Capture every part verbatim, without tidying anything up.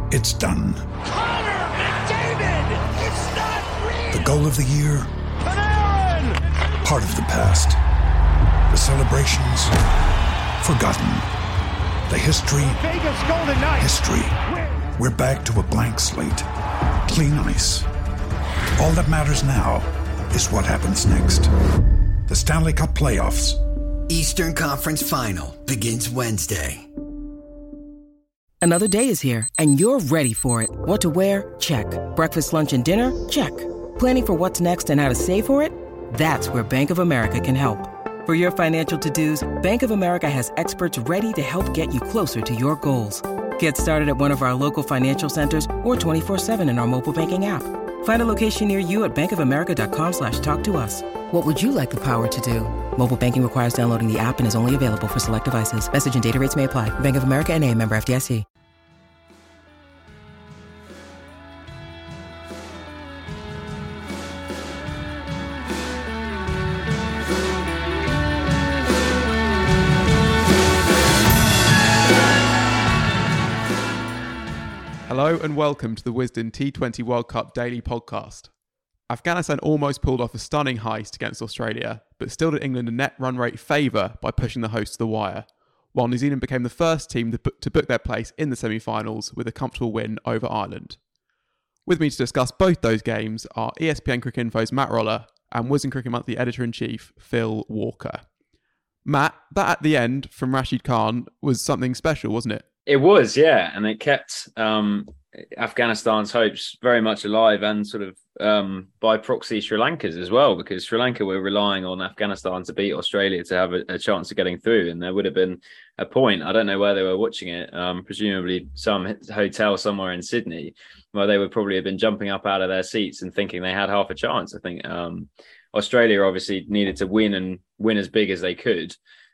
It's done. Connor McDavid! It's not real! The goal of the year? Panarin! Part of the past. The celebrations? Forgotten. The history? Vegas Golden Knights! History. We're back to a blank slate. Clean ice. All that matters now is what happens next. The Stanley Cup Playoffs. Eastern Conference Final begins Wednesday. Another day is here, and you're ready for it. What to wear? Check. Breakfast, lunch, and dinner? Check. Planning for what's next and how to save for it? That's where Bank of America can help. For your financial to-dos, Bank of America has experts ready to help get you closer to your goals. Get started at one of our local financial centers or twenty-four seven in our mobile banking app. Find a location near you at bankofamerica.com slash talk to us. What would you like the power to do? Mobile banking requires downloading the app and is only available for select devices. Message and data rates may apply. Bank of America N A, member F D I C. Hello and welcome to the Wisden T twenty World Cup Daily Podcast. Afghanistan almost pulled off a stunning heist against Australia, but still did England a net run rate favour by pushing the hosts to the wire, while New Zealand became the first team to book, to book their place in the semi-finals with a comfortable win over Ireland. With me to discuss both those games are E S P N Cricket Info's Matt Roller and Wisden Cricket Monthly Editor-in-Chief Phil Walker. Matt, that at the end from Rashid Khan was something special, wasn't it? It was, yeah, and it kept um, Afghanistan's hopes very much alive, and sort of um, by proxy Sri Lanka's as well, because Sri Lanka were relying on Afghanistan to beat Australia to have a, a chance of getting through, and there would have been a point. I don't know where they were watching it, um, presumably some hotel somewhere in Sydney, where they would probably have been jumping up out of their seats and thinking they had half a chance. I think um, Australia obviously needed to win and win as big as they could.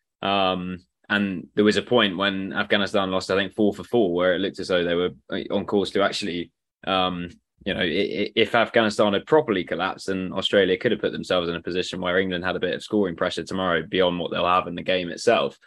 Um, And there was a point when Afghanistan lost, I think, four for four, where it looked as though they were on course to actually, um, you know, if Afghanistan had properly collapsed, then Australia could have put themselves in a position where England had a bit of scoring pressure tomorrow beyond what they'll have in the game itself.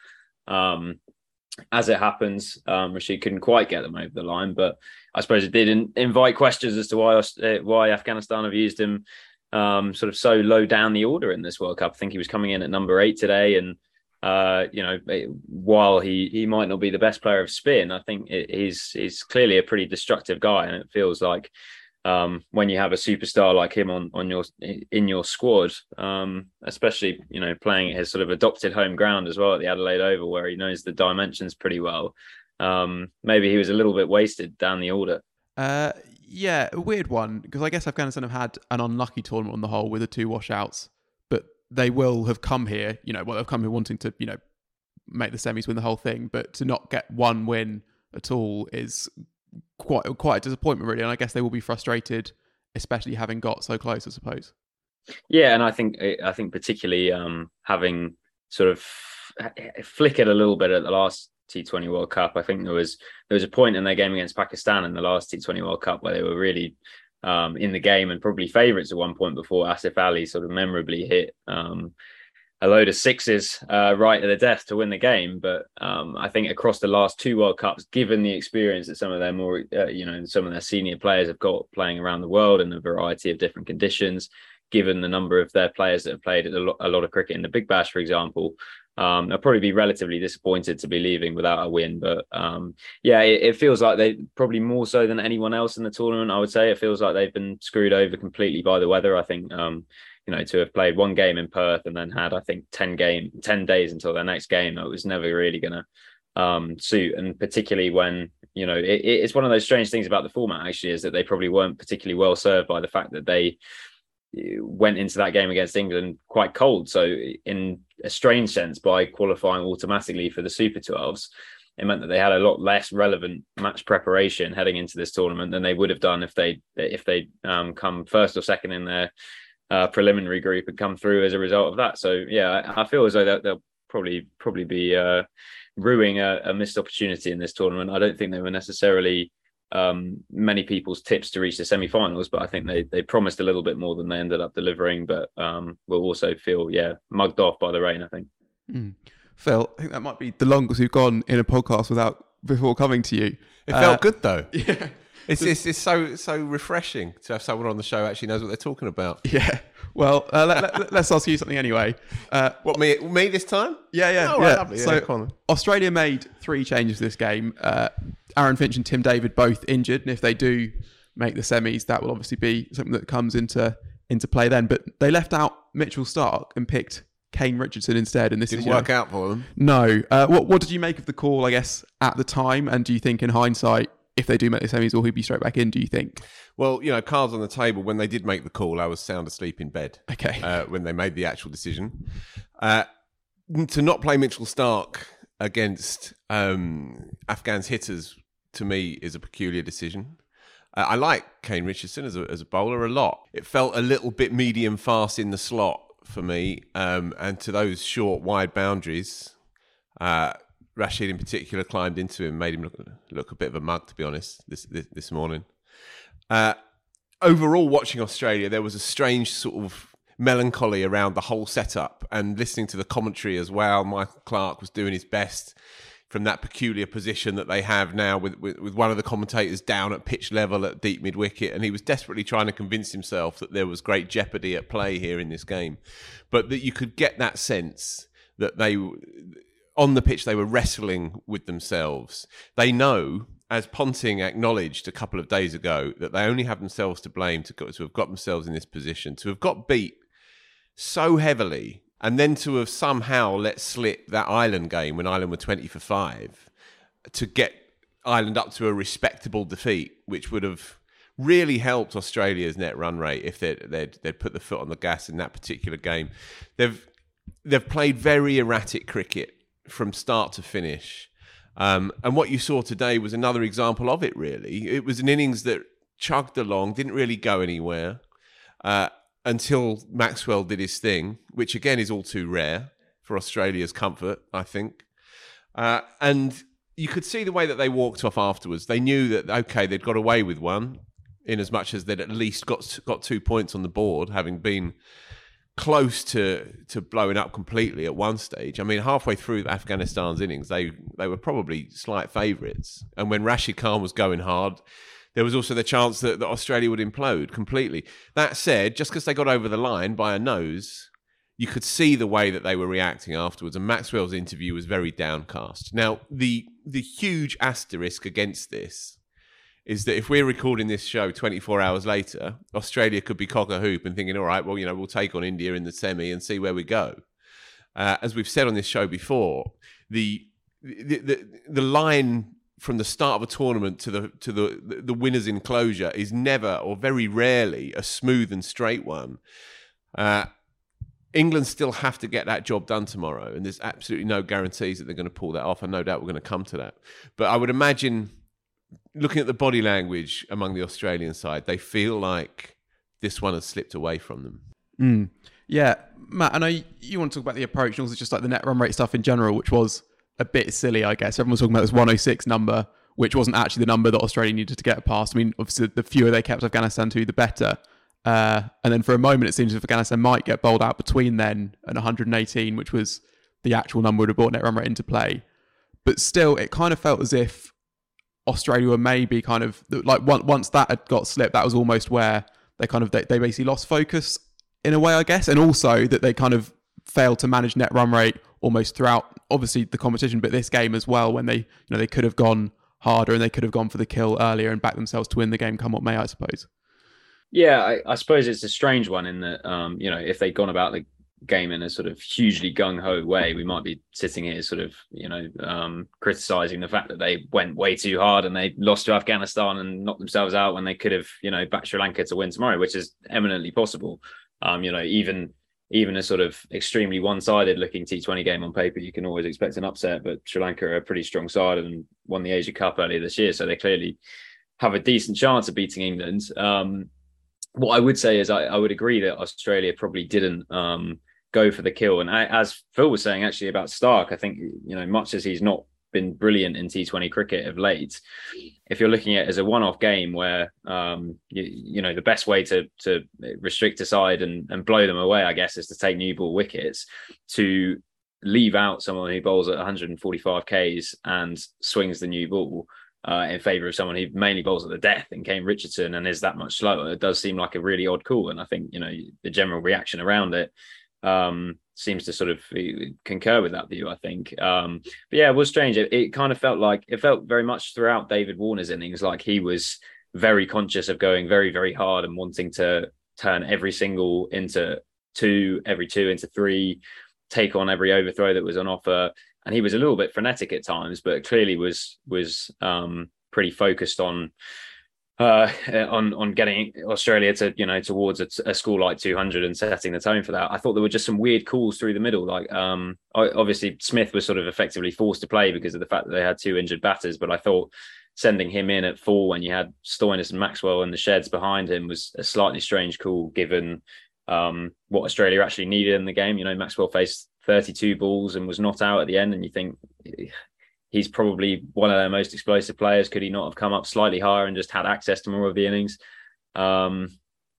Um, as it happens, um, Rashid couldn't quite get them over the line, but I suppose it did invite questions as to why uh, why Afghanistan have used him um, sort of so low down the order in this World Cup. I think he was coming in at number eight today, and Uh, you know, while he he might not be the best player of spin, I think it, he's he's clearly a pretty destructive guy, and it feels like um, when you have a superstar like him on on your in your squad, um, especially you know playing at his sort of adopted home ground as well at the Adelaide Oval, where he knows the dimensions pretty well. Um, maybe he was a little bit wasted down the order. Uh, yeah, a weird one, because I guess Afghanistan have had an unlucky tournament on the whole with the two washouts, but they will have come here, you know, well, they've come here wanting to, you know, make the semis, win the whole thing, but to not get one win at all is quite quite a disappointment, really. And I guess they will be frustrated, especially having got so close, I suppose. Yeah, and I think I think particularly um, having sort of flickered a little bit at the last T twenty World Cup. I think there was there was a point in their game against Pakistan in the last T twenty World Cup where they were really Um, in the game and probably favourites at one point before Asif Ali sort of memorably hit um, a load of sixes uh, right at the death to win the game. But um, I think across the last two World Cups, given the experience that some of their more, uh, you know, some of their senior players have got playing around the world in a variety of different conditions, given the number of their players that have played a lot, a lot of cricket in the Big Bash, for example, Um, they'll probably be relatively disappointed to be leaving without a win. But um, yeah, it, it feels like they probably more so than anyone else in the tournament, I would say. It feels like they've been screwed over completely by the weather. I think, um, you know, to have played one game in Perth and then had, I think, ten game, ten days until their next game, that was never really going to um, suit. And particularly when, you know, it, it's one of those strange things about the format, actually, is that they probably weren't particularly well served by the fact that they went into that game against England quite cold. So in a strange sense, by qualifying automatically for the Super twelves, it meant that they had a lot less relevant match preparation heading into this tournament than they would have done if they if they um, come first or second in their uh, preliminary group and come through as a result of that. So yeah, I, I feel as though they'll, they'll probably probably be uh, ruining a, a missed opportunity in this tournament. I don't think they were necessarily um many people's tips to reach the semi-finals, but I think they they promised a little bit more than they ended up delivering, but um will also feel yeah mugged off by the rain, I think. mm. Phil, I think that might be the longest we've gone in a podcast without before coming to you. It Uh, felt good though. Yeah. It's, it's it's so so refreshing to have someone on the show who actually knows what they're talking about. Yeah. Well, uh, let, let, let's ask you something anyway. Uh, What, me me this time? Yeah, yeah, Oh, yeah. right, lovely. Yeah, So go on then. Australia made three changes to this game. Uh, Aaron Finch and Tim David both injured, and if they do make the semis, that will obviously be something that comes into into play then. But they left out Mitchell Starc and picked Kane Richardson instead, and this Didn't is, you know, work out for them. No. Uh, what what did you make of the call, I guess, at the time? And do you think in hindsight, if they do make the semis, will he be straight back in, do you think? Well, you know, cards on the table. When they did make the call, I was sound asleep in bed. Okay. Uh, when they made the actual decision. Uh, to not play Mitchell Starc against um, Afghan's hitters, to me, is a peculiar decision. Uh, I like Kane Richardson as a, as a bowler a lot. It felt a little bit medium fast in the slot for me. Um, and to those short, wide boundaries, uh, Rashid in particular climbed into him, made him look, look a bit of a mug, to be honest, this this, this morning. Uh, overall, watching Australia, there was a strange sort of melancholy around the whole setup, and listening to the commentary as well. Michael Clarke was doing his best from that peculiar position that they have now with, with, with one of the commentators down at pitch level at deep mid-wicket, and he was desperately trying to convince himself that there was great jeopardy at play here in this game. But that you could get that sense that they, on the pitch, they were wrestling with themselves. They know, as Ponting acknowledged a couple of days ago, that they only have themselves to blame to, go, to have got themselves in this position, to have got beat so heavily, and then to have somehow let slip that Ireland game when Ireland were twenty for five, to get Ireland up to a respectable defeat, which would have really helped Australia's net run rate if they'd, they'd, they'd put the foot on the gas in that particular game. They've they've played very erratic cricket from start to finish. Um, and what you saw today was another example of it, really. It was an innings that chugged along, didn't really go anywhere, uh, until Maxwell did his thing, which again is all too rare for Australia's comfort, I think. Uh, and you could see the way that they walked off afterwards. They knew that, okay, they'd got away with one, in as much as they'd at least got got two points on the board, having been close to to blowing up completely at one stage. I mean, halfway through Afghanistan's innings, they they were probably slight favourites. And when Rashid Khan was going hard, there was also the chance that, that Australia would implode completely. That said, just because they got over the line by a nose, you could see the way that they were reacting afterwards. And Maxwell's interview was very downcast. Now, the the huge asterisk against this is that if we're recording this show twenty-four hours later, Australia could be cock a hoop and thinking, all right, well, you know, we'll take on India in the semi and see where we go. Uh, as we've said on this show before, the the, the the line from the start of a tournament to the to the the winner's enclosure is never, or very rarely, a smooth and straight one. Uh, England still have to get that job done tomorrow, and there's absolutely no guarantees that they're going to pull that off. And no doubt we're going to come to that. But I would imagine, looking at the body language among the Australian side, they feel like this one has slipped away from them. Mm. Yeah, Matt, I know you want to talk about the approach and also just like the net run rate stuff in general, which was a bit silly, I guess. Everyone was talking about this one oh six number, which wasn't actually the number that Australia needed to get past. I mean, obviously, the fewer they kept Afghanistan to, the better. Uh, and then for a moment, it seems as if Afghanistan might get bowled out between then and one hundred eighteen, which was the actual number would have brought net run rate into play. But still, it kind of felt as if Australia were maybe kind of like once that had got slipped, that was almost where they kind of they, they basically lost focus in a way, I guess, and also that they kind of failed to manage net run rate almost throughout, obviously the competition, but this game as well, when they you know they could have gone harder and they could have gone for the kill earlier and backed themselves to win the game, come what may, I suppose. Yeah, I, I suppose it's a strange one in that um, you know if they'd gone about the game in a sort of hugely gung-ho way, we might be sitting here sort of, you know, um, criticising the fact that they went way too hard and they lost to Afghanistan and knocked themselves out when they could have, you know, backed Sri Lanka to win tomorrow, which is eminently possible. Um, you know, even even a sort of extremely one-sided looking T twenty game on paper, you can always expect an upset, but Sri Lanka are a pretty strong side and won the Asia Cup earlier this year, so they clearly have a decent chance of beating England. Um, what I would say is I, I would agree that Australia probably didn't um, go for the kill. And I, as Phil was saying actually about Starc, I think, you know, much as he's not been brilliant in T twenty cricket of late, if you're looking at it as a one-off game where, um, you, you know, the best way to to restrict a side and, and blow them away, I guess, is to take new ball wickets, to leave out someone who bowls at one hundred forty-five Ks and swings the new ball uh, in favour of someone who mainly bowls at the death in Kane Richardson and is that much slower. It does seem like a really odd call. And I think, you know, the general reaction around it um, seems to sort of concur with that view, I think. Um, but yeah, it was strange. It, it kind of felt like, it felt very much throughout David Warner's innings like he was very conscious of going very, very hard and wanting to turn every single into two, every two into three, take on every overthrow that was on offer. And he was a little bit frenetic at times, but clearly was was um, pretty focused on uh, on on getting Australia to, you know, towards a, a score like two hundred and setting the tone for that. I thought there were just some weird calls through the middle. Like um, obviously Smith was sort of effectively forced to play because of the fact that they had two injured batters. But I thought sending him in at four when you had Stoinis and Maxwell and the sheds behind him was a slightly strange call given um, what Australia actually needed in the game. You know, Maxwell faced thirty-two balls and was not out at the end. And you think he's probably one of their most explosive players. Could he not have come up slightly higher and just had access to more of the innings? Um,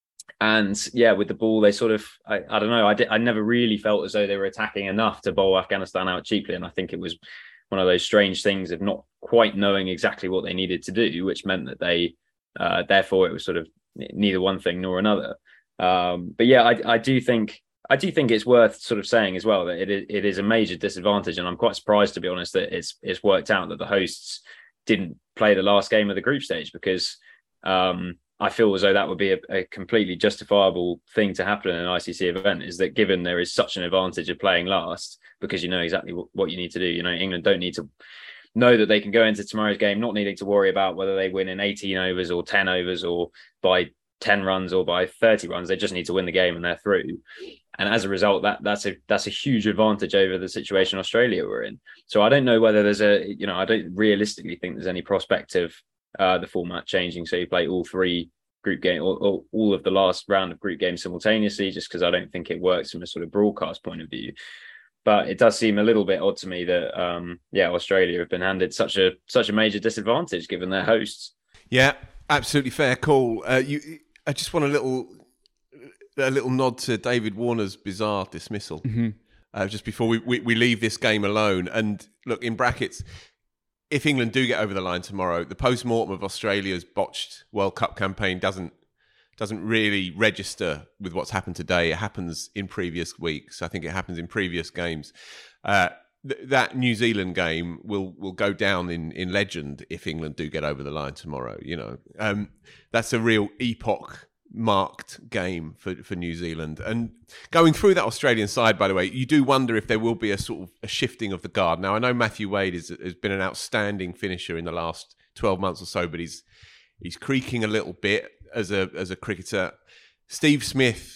and yeah, with the ball, they sort of, I, I don't know, I, did, I never really felt as though they were attacking enough to bowl Afghanistan out cheaply. And I think it was one of those strange things of not quite knowing exactly what they needed to do, which meant that they, uh, therefore it was sort of neither one thing nor another. Um, but yeah, I, I do think, I do think it's worth sort of saying as well that it is, it is a major disadvantage, and I'm quite surprised, to be honest, that it's it's worked out that the hosts didn't play the last game of the group stage, because um, I feel as though that would be a, a completely justifiable thing to happen in an I C C event. Is that given there is such an advantage of playing last, because you know exactly what, what you need to do. You know, England don't need to know that they can go into tomorrow's game not needing to worry about whether they win in eighteen overs or ten overs or by ten runs or by thirty runs. They just need to win the game and they're through. And as a result, that that's a that's a huge advantage over the situation Australia were in. So I don't know whether there's a, you know, I don't realistically think there's any prospect of uh, the format changing. So you play all three group games, or, or all of the last round of group games simultaneously, just because I don't think it works from a sort of broadcast point of view. But it does seem a little bit odd to me that, um, yeah, Australia have been handed such a such a major disadvantage given their hosts. Yeah, absolutely fair call. Uh, you, I just want a little. A little nod to David Warner's bizarre dismissal mm-hmm. uh, just before we, we, we leave this game alone. And look, in brackets, if England do get over the line tomorrow, the post-mortem of Australia's botched World Cup campaign doesn't doesn't really register with what's happened today. It happens in previous weeks. I think it happens in previous games. Uh, th- that New Zealand game will will go down in, in legend if England do get over the line tomorrow. You know, um, that's a real epoch marked game for, for New Zealand. And going through that Australian side, by the way, you do wonder if there will be a sort of a shifting of the guard. Now, I know Matthew Wade is, has been an outstanding finisher in the last twelve months or so, but he's he's creaking a little bit as a as a cricketer. Steve Smith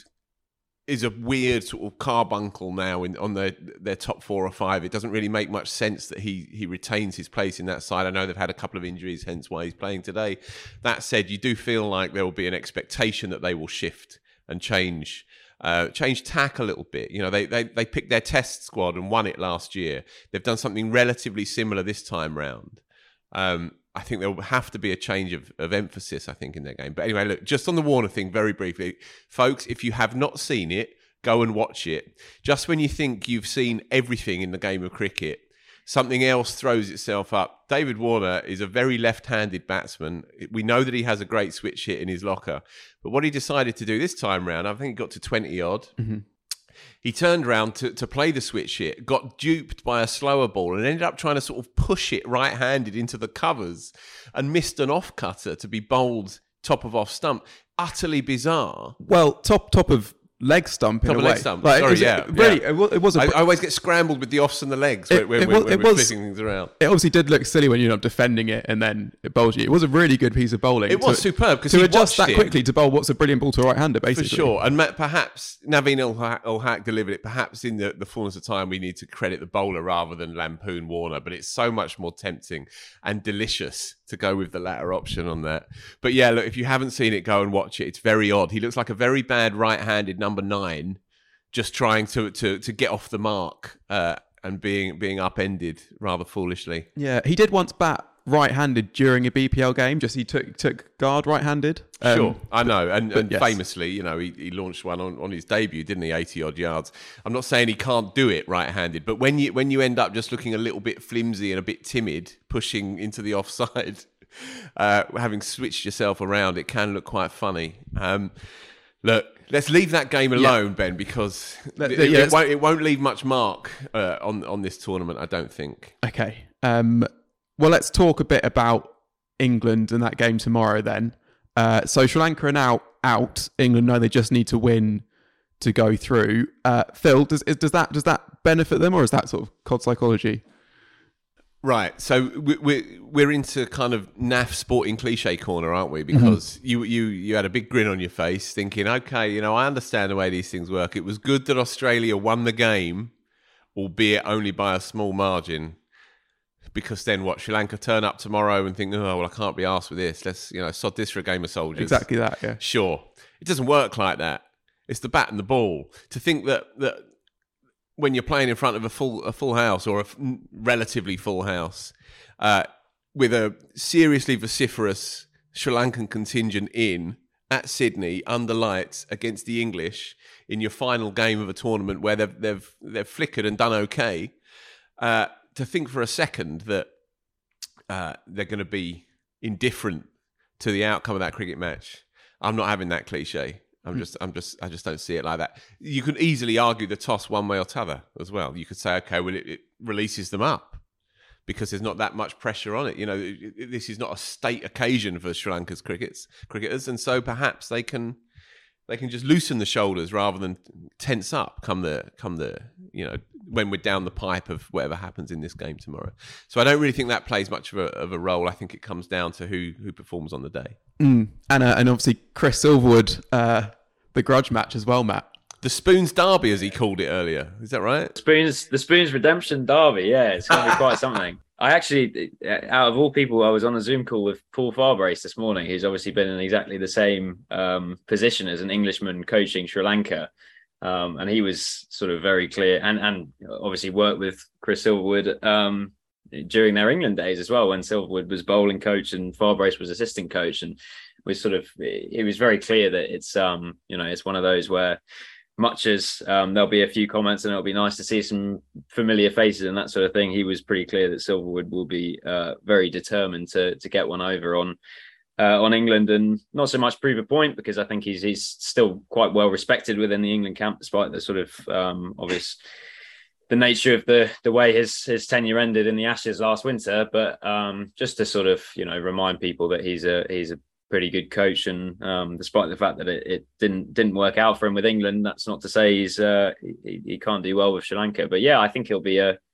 is a weird sort of carbuncle now in on their their top four or five. It doesn't really make much sense that he he retains his place in that side. I know they've had a couple of injuries, hence why he's playing today. That said, you do feel like there will be an expectation that they will shift and change uh, change tack a little bit. You know, they, they they picked their test squad and won it last year. They've done something relatively similar this time round. Um, I think there will have to be a change of, of emphasis, I think, in their game. But anyway, look, just on the Warner thing, very briefly. Folks, if you have not seen it, go and watch it. Just when you think you've seen everything in the game of cricket, something else throws itself up. David Warner is a very left-handed batsman. We know that he has a great switch hit in his locker. But what he decided to do this time round, I think he got to twenty-odd. Mm-hmm. He turned around to, to play the switch hit, got duped by a slower ball and ended up trying to sort of push it right-handed into the covers and missed an off-cutter to be bowled top of off stump. Utterly bizarre. Well, top top of leg stump in top a of way. leg stump. Like, Sorry, it, yeah. Really, yeah. It, it was a... I, I always get scrambled with the offs and the legs it, when, it, when, was, when it we're was, flipping things around. It obviously did look silly when you're not defending it and then it bowls you. It was a really good piece of bowling. It was to, superb because to he adjust that it. quickly to bowl what's a brilliant ball to a right-hander, basically. For sure. And perhaps Naveen ul Haq delivered it. Perhaps in the, the fullness of time, we need to credit the bowler rather than lampoon Warner. But it's so much more tempting and delicious to go with the latter option on that. But yeah, look, if you haven't seen it, go and watch it. It's very odd. He looks like a very bad right-handed number nine, just trying to to to get off the mark uh, and being being upended rather foolishly. Yeah, he did once bat right-handed during a B P L game? Just he took took guard right-handed. Um, sure, I know, and, and yes. famously, you know, he, he launched one on, on his debut, didn't he? eighty odd yards. I'm not saying he can't do it right-handed, but when you when you end up just looking a little bit flimsy and a bit timid, pushing into the offside, uh, having switched yourself around, it can look quite funny. Um, look. Let's leave that game alone, yeah. Ben, because Let, it, yeah, it, won't, it won't leave much mark uh, on on this tournament, I don't think. Okay. Um, well, let's talk a bit about England and that game tomorrow then. Uh, so Sri Lanka are now out. England know they just need to win to go through. Uh, Phil, does does that does that benefit them, or is that sort of C O D psychology? Right, so we're we're into kind of naff sporting cliche corner, aren't we? Because mm-hmm. you you you had a big grin on your face, thinking, okay, you know, I understand the way these things work. It was good that Australia won the game, albeit only by a small margin. Because then, what, Sri Lanka turn up tomorrow and think, oh well, I can't be arsed with this. Let's you know sod this for a game of soldiers. Exactly that, yeah. Sure, it doesn't work like that. It's the bat and the ball. To think that that. When you're playing in front of a full a full house or a f- relatively full house, uh, with a seriously vociferous Sri Lankan contingent in at Sydney under lights against the English in your final game of a tournament where they've they've they've flickered and done okay, uh, to think for a second that uh, they're going to be indifferent to the outcome of that cricket match, I'm not having that cliche. I'm just, I'm just, I just don't see it like that. You could easily argue the toss one way or t'other as well. You could say, okay, well, it, it releases them up because there's not that much pressure on it. You know, it, it, this is not a state occasion for Sri Lanka's crickets, cricketers, and so perhaps they can, they can just loosen the shoulders rather than tense up come the, come the, you know, when we're down the pipe of whatever happens in this game tomorrow. So I don't really think that plays much of a, of a role. I think it comes down to who who performs on the day. Mm. And uh, and obviously Chris Silverwood, uh, the grudge match as well, Matt. The Spoons Derby, as he called it earlier. Is that right? Spoons, the Spoons Redemption Derby. Yeah, it's going to be quite something. I actually, out of all people, I was on a Zoom call with Paul Farbrace this morning, who's obviously been in exactly the same um, position as an Englishman coaching Sri Lanka. Um, and he was sort of very clear and, and obviously worked with Chris Silverwood um, during their England days as well, when Silverwood was bowling coach and Farbrace was assistant coach. And was sort of, it was very clear that it's, um, you know, it's one of those where much as um, there'll be a few comments and it'll be nice to see some familiar faces and that sort of thing, he was pretty clear that Silverwood will be uh, very determined to to get one over on Uh, on England, and not so much prove a point, because I think he's he's still quite well respected within the England camp, despite the sort of um, obvious the nature of the the way his his tenure ended in the Ashes last winter. But um, just to sort of you know remind people that he's a he's a pretty good coach, and um, despite the fact that it, it didn't didn't work out for him with England, that's not to say he's uh, he, he can't do well with Sri Lanka. But yeah, I think he'll be a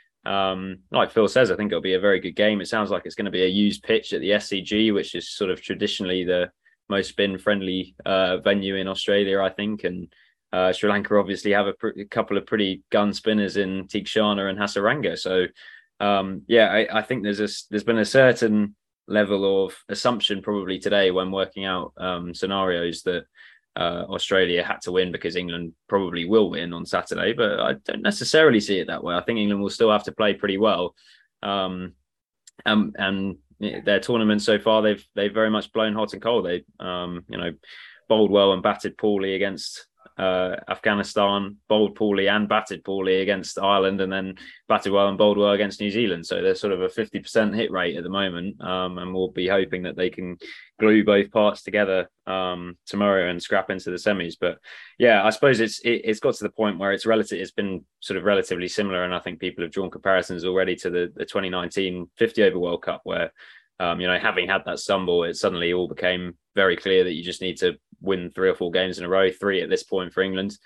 Um, like Phil says, I think it'll be a very good game. It sounds like it's going to be a used pitch at the S C G, which is sort of traditionally the most spin-friendly uh, venue in Australia, I think. And uh, Sri Lanka obviously have a, pr- a couple of pretty gun spinners in Theekshana and Hasaranga. So, um, yeah, I, I think there's a, there's been a certain level of assumption probably today when working out um, scenarios that Uh, Australia had to win because England probably will win on Saturday, but I don't necessarily see it that way. I think England will still have to play pretty well, um, and, and their tournament so far they've they've very much blown hot and cold. They um, you know bowled well and batted poorly against uh, Afghanistan, bowled poorly and batted poorly against Ireland, and then batted well and bowled well against New Zealand. So they're sort of a fifty percent hit rate at the moment, um, and we'll be hoping that they can glue both parts together um, tomorrow and scrap into the semis. But yeah, I suppose it's it, it's got to the point where it's relative. It's been sort of relatively similar, and I think people have drawn comparisons already to the, the twenty nineteen fifty over World Cup, where um, you know having had that stumble, it suddenly all became very clear that you just need to win three or four games in a row, three at this point for England,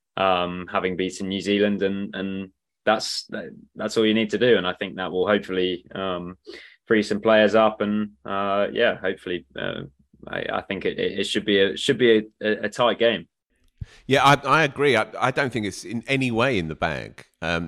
um, having beaten New Zealand, and and that's that's all you need to do. And I think that will hopefully um, free some players up, and uh, yeah, hopefully, uh, I, I think it, it should be a should be a, a tight game. Yeah, I, I agree. I, I don't think it's in any way in the bag, um,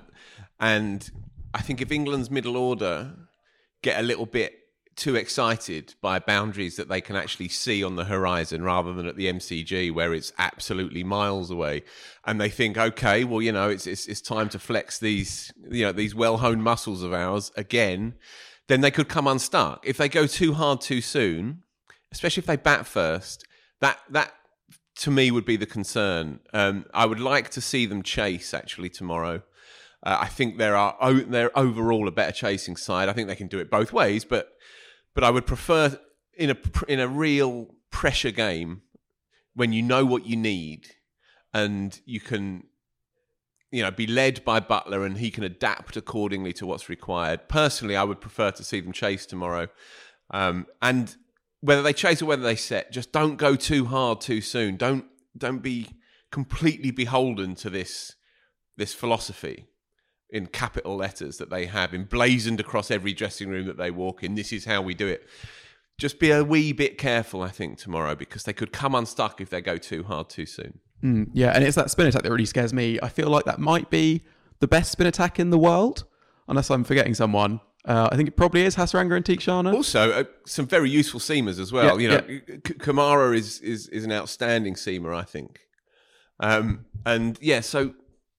and I think if England's middle order get a little bit too excited by boundaries that they can actually see on the horizon rather than at the M C G where it's absolutely miles away, and they think, okay, well, you know, it's it's, it's time to flex these, you know, these well-honed muscles of ours again, then they could come unstuck. If they go too hard too soon, especially if they bat first, that that to me would be the concern. Um, I would like to see them chase actually tomorrow. Uh, I think there are they're overall a better chasing side. I think they can do it both ways, but but I would prefer in a in a real pressure game when you know what you need and you can, you know, be led by Buttler and he can adapt accordingly to what's required. Personally, I would prefer to see them chase tomorrow. Um, and whether they chase or whether they set, just don't go too hard too soon. Don't don't be completely beholden to this this philosophy in capital letters that they have emblazoned across every dressing room that they walk in. This is how we do it. Just be a wee bit careful, I think, tomorrow, because they could come unstuck if they go too hard too soon. Mm, yeah, and it's that spin attack that really scares me. I feel like that might be the best spin attack in the world, unless I'm forgetting someone. Uh, I think it probably is Hasaranga and Theekshana. Also, uh, some very useful seamers as well. Yeah, you know, yeah. K- Kamara is, is is an outstanding seamer, I think. Um, and yeah, so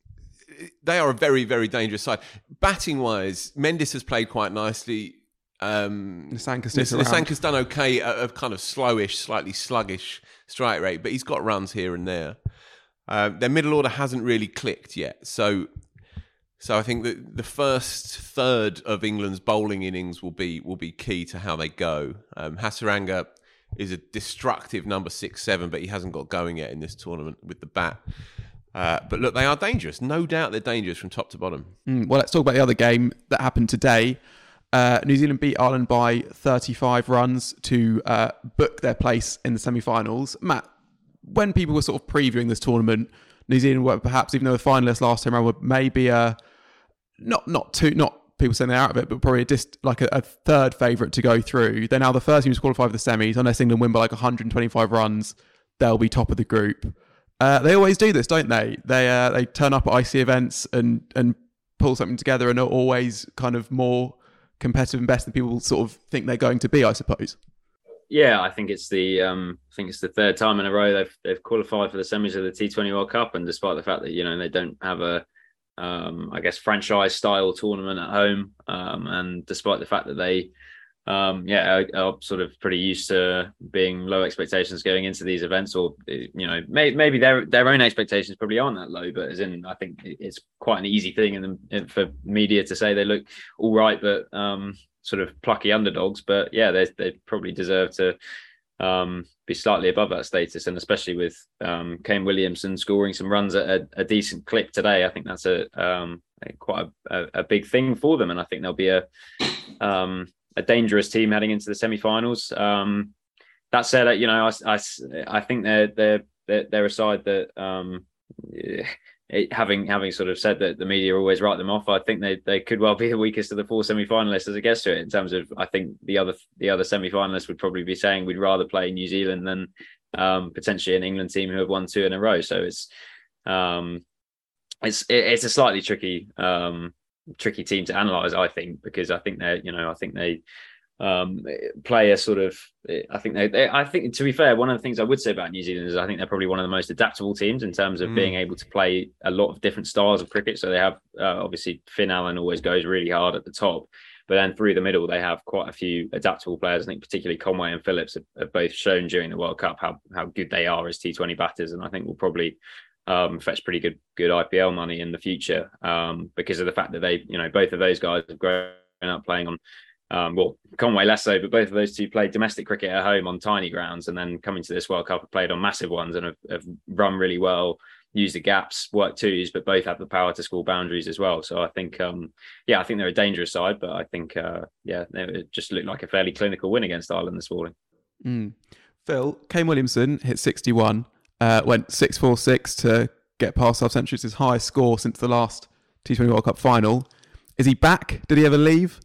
they are a very, very dangerous side. Batting-wise, Mendes has played quite nicely. Um, Nisanka's done okay at a kind of slowish, slightly sluggish strike rate, but he's got runs here and there. Uh, their middle order hasn't really clicked yet, so so I think that the first third of England's bowling innings will be will be key to how they go. Um, Hasaranga is a destructive number six, seven, but he hasn't got going yet in this tournament with the bat. Uh, but look, they are dangerous. No doubt they're dangerous from top to bottom. Mm, well, let's talk about the other game that happened today. Uh, New Zealand beat Ireland by thirty-five runs to uh, book their place in the semi-finals. Matt, when people were sort of previewing this tournament, New Zealand were perhaps, even though the finalists last time around were maybe a not not two, not people saying they're out of it, but probably just like a, a third favourite to go through. They're now the first team to qualify for the semis. Unless England win by like one hundred twenty-five runs, they'll be top of the group. Uh, they always do this, don't they? They uh, they turn up at I C events and and pull something together and are always kind of more competitive and best than people sort of think they're going to be, I suppose. Yeah, I think it's the um, I think it's the third time in a row they've they've qualified for the semis of the T twenty World Cup, and despite the fact that, you know, they don't have a um, I guess franchise style tournament at home, um, and despite the fact that they um, yeah are, are sort of pretty used to being low expectations going into these events, or, you know, may, maybe their their own expectations probably aren't that low, but as in, I think it's quite an easy thing in the, for media to say they look all right, but um, sort of plucky underdogs. But yeah, they they probably deserve to um, be slightly above that status, and especially with um, Kane Williamson scoring some runs at a, a decent clip today, I think that's a, um, a quite a, a big thing for them, and I think they'll be a um, a dangerous team heading into the semi-finals. Um, that said, you know, I, I, I think they're they're they're, they're a side that um, it, having having sort of said that the media always write them off, I think they they could well be the weakest of the four semi-finalists as it gets to it. In terms of, I think the other the other semi-finalists would probably be saying we'd rather play New Zealand than um, potentially an England team who have won two in a row. So it's um, it's it, it's a slightly tricky. Um, tricky team to analyze, I think, because I think they're, you know, I think they um, play a sort of, I think they, they, I think, to be fair, one of the things I would say about New Zealand is I think they're probably one of the most adaptable teams in terms of mm. being able to play a lot of different styles of cricket. So they have, uh, obviously, Finn Allen always goes really hard at the top, but then through the middle, they have quite a few adaptable players. I think particularly Conway and Phillips have, have both shown during the World Cup how how good they are as T twenty batters, and I think will probably Um, fetch pretty good good I P L money in the future, um, because of the fact that they, you know, both of those guys have grown up playing on, um, well, Conway less so, but both of those two played domestic cricket at home on tiny grounds, and then coming to this World Cup have played on massive ones and have, have run really well, used the gaps, worked twos, but both have the power to score boundaries as well. So I think, um, yeah, I think they're a dangerous side, but I think, uh, yeah, it just looked like a fairly clinical win against Ireland this morning. Mm. Phil, Kane Williamson hit sixty-one. Uh, went six four six to get past half century. It's his highest score since the last T twenty World Cup final. Is he back? Did he ever leave?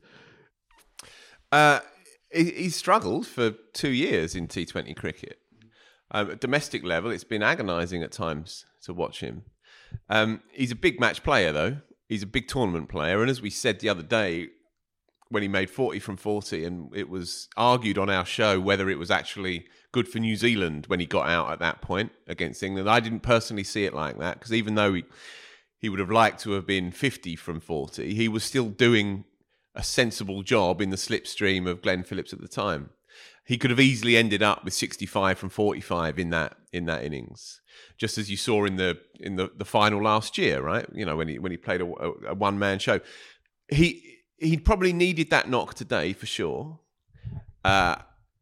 Uh, he, he's struggled for two years in T twenty cricket. Um, at domestic level, it's been agonising at times to watch him. Um, he's a big match player, though. He's a big tournament player. And as we said the other day, when he made forty from forty, and it was argued on our show whether it was actually good for New Zealand when he got out at that point against England. I didn't personally see it like that, because even though he, he would have liked to have been fifty from forty, he was still doing a sensible job in the slipstream of Glenn Phillips at the time. He could have easily ended up with sixty-five from forty-five in that in that innings, just as you saw in the in the, the final last year, right? You know, when he when he played a, a one man show, he he probably needed that knock today for sure, uh,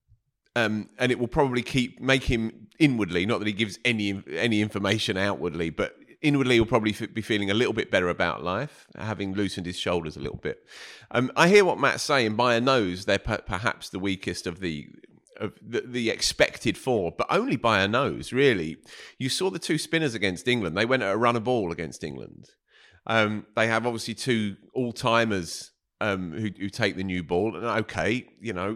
um, and it will probably keep make him inwardly. Not that he gives any any information outwardly, but inwardly he'll probably be feeling a little bit better about life, having loosened his shoulders a little bit. Um, I hear what Matt's saying. By a nose, they're per- perhaps the weakest of the of the, the expected four, but only by a nose, really. You saw the two spinners against England. They went at a run of ball against England. Um, they have obviously two all-timers um, who, who take the new ball. And okay, you know,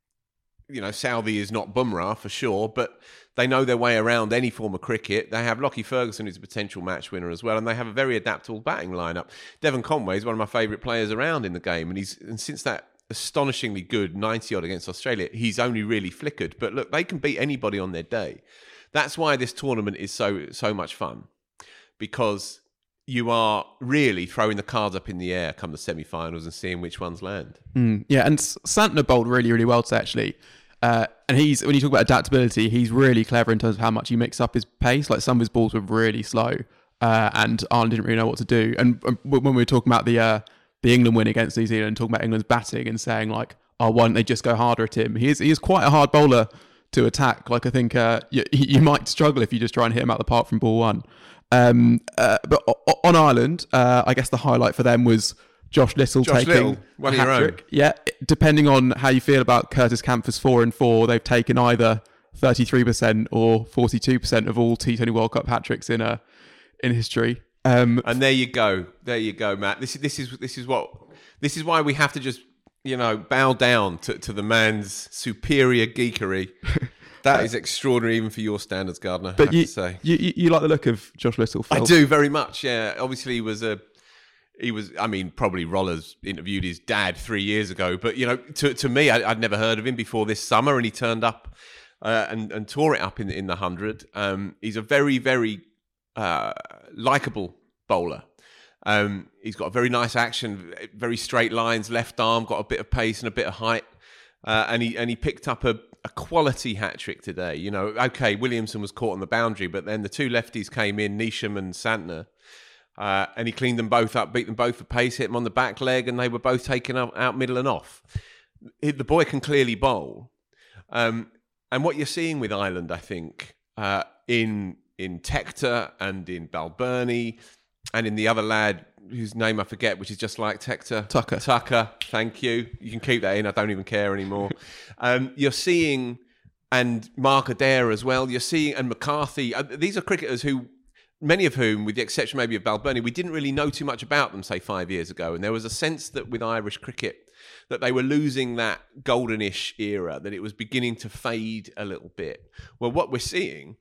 you know, Southee is not Bumrah for sure, but they know their way around any form of cricket. They have Lockie Ferguson, who's a potential match winner as well, and they have a very adaptable batting lineup. Devon Conway is one of my favourite players around in the game, and he's and since that astonishingly good ninety odd against Australia, he's only really flickered. But look, they can beat anybody on their day. That's why this tournament is so so much fun, because you are really throwing the cards up in the air come the semi-finals and seeing which ones land. Mm, yeah, and Santner bowled really, really well today, actually. Uh, and he's when you talk about adaptability, he's really clever in terms of how much he mixes up his pace. Like some of his balls were really slow, uh, and Ireland didn't really know what to do. And um, when we were talking about the uh, the England win against New Zealand, talking about England's batting and saying like, "Oh, why don't they just go harder at him?" He is he is quite a hard bowler to attack. Like I think uh, you, you might struggle if you just try and hit him out the park from ball one. Um, uh, but on Ireland, uh, I guess the highlight for them was Josh Little Josh taking Little, one a of your own. hat-trick. Yeah, depending on how you feel about Curtis Campher's four and four, they've taken either thirty-three percent or forty-two percent of all T twenty World Cup hat-tricks in uh, in history. Um, and there you go, there you go, Matt. This is this is this is what this is why we have to just you know bow down to, to the man's superior geekery. That is extraordinary, even for your standards, Gardner. But I have you, to say, you you like the look of Josh Little, Phil? I do very much. Yeah, obviously he was a. He was, I mean, probably Rollers interviewed his dad three years ago, but, you know, to to me, I, I'd never heard of him before this summer, and he turned up uh, and, and tore it up in, in the hundred. Um, he's a very, very uh, likeable bowler. Um, he's got a very nice action, very straight lines, left arm, got a bit of pace and a bit of height. Uh, and he and he picked up a, a quality hat-trick today. You know, okay, Williamson was caught on the boundary, but then the two lefties came in, Neesham and Santner. Uh, and he cleaned them both up, beat them both for pace, hit them on the back leg, and they were both taken out, out middle and off. The boy can clearly bowl. Um, and what you're seeing with Ireland, I think, uh, in in Tector and in Balbirnie and in the other lad whose name I forget, which is just like Tector. Tucker. Tucker, thank you. You can keep that in. I don't even care anymore. um, you're seeing, and Mark Adair as well, you're seeing, and McCarthy. Uh, these are cricketers who... many of whom, with the exception maybe of Balbirnie, we didn't really know too much about them, say, five years ago. And there was a sense that with Irish cricket, that they were losing that goldenish era, that it was beginning to fade a little bit. Well, what we're seeing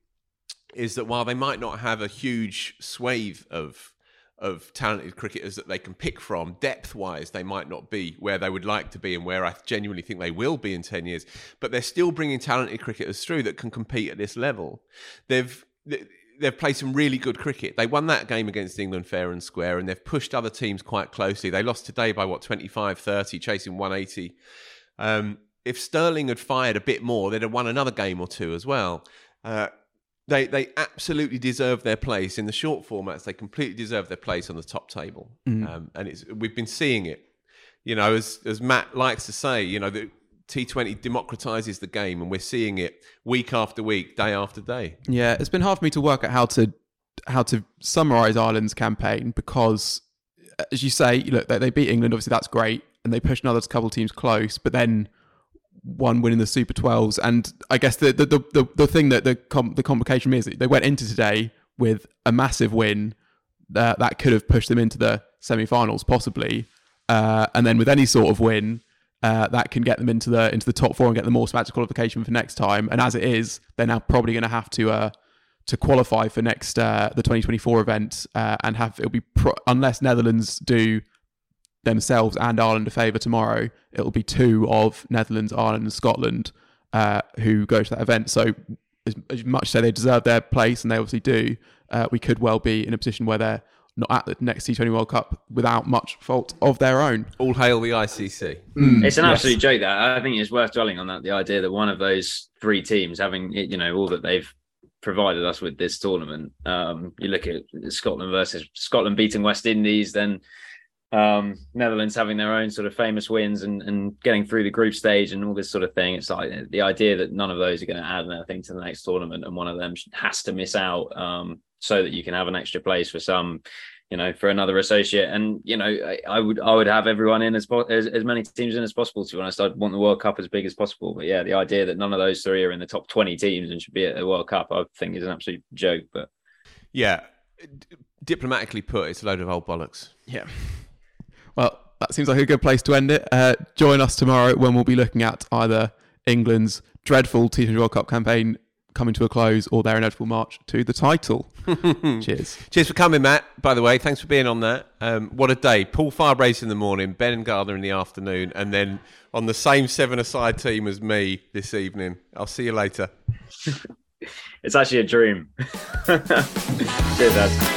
is that while they might not have a huge swathe of of talented cricketers that they can pick from, depth-wise, they might not be where they would like to be and where I genuinely think they will be in ten years. But they're still bringing talented cricketers through that can compete at this level. They've... They've played some really good cricket. They won that game against England fair and square, and they've pushed other teams quite closely. They lost today by, what, twenty-five thirty, chasing one eighty. Um, if Sterling had fired a bit more, they'd have won another game or two as well. Uh, they they absolutely deserve their place. In the short formats, they completely deserve their place on the top table. Mm. Um, and it's we've been seeing it. You know, as as Matt likes to say, you know, the T twenty democratises the game, and we're seeing it week after week, day after day. Yeah, it's been hard for me to work out how to how to summarise Ireland's campaign because, as you say, look, they, they beat England. Obviously, that's great, and they pushed another couple of teams close. But then one win in the Super twelves, and I guess the the the, the, the thing that the com- the complication is that they went into today with a massive win that that could have pushed them into the semi-finals possibly, uh, and then with any sort of win. Uh, that can get them into the into the top four and get them automatic qualification for next time. And as it is, they're now probably going to have to uh, to qualify for next uh, the twenty twenty-four event uh, and have it'll be pro- unless Netherlands do themselves and Ireland a favour tomorrow, it'll be two of Netherlands, Ireland, and Scotland uh, who go to that event. So as, as much as they deserve their place, and they obviously do, uh, we could well be in a position where they're not at the next T twenty World Cup without much fault of their own. All hail the I C C. Mm, it's an yes. absolute joke. That I think it's worth dwelling on that. The idea that one of those three teams having, you know, all that they've provided us with this tournament. Um, you look at Scotland versus Scotland beating West Indies, then um, Netherlands having their own sort of famous wins and, and getting through the group stage and all this sort of thing. It's like the idea that none of those are going to add anything to the next tournament, and one of them has to miss out um, so that you can have an extra place for some, you know, for another associate. And, you know, I, I would I would have everyone in as, as as many teams in as possible, to be honest. I'd want the World Cup as big as possible. But yeah, the idea that none of those three are in the top twenty teams and should be at the World Cup, I think is an absolute joke. But yeah, D- diplomatically put, it's a load of old bollocks. Yeah. Well, that seems like a good place to end it. Uh, join us tomorrow when we'll be looking at either England's dreadful T twenty World Cup campaign coming to a close or their inevitable march to the title. Cheers. Cheers for coming, Matt, by the way. Thanks for being on that. Um, what a day. Paul Firebrace in the morning, Ben Gardner in the afternoon, and then on the same seven-a-side team as me this evening. I'll see you later. It's actually a dream. Cheers, Dad.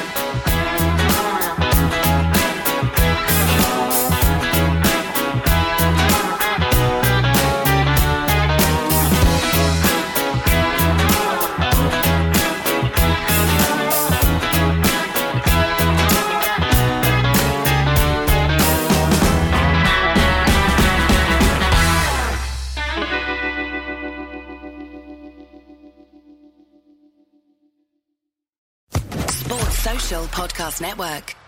Podcast Network.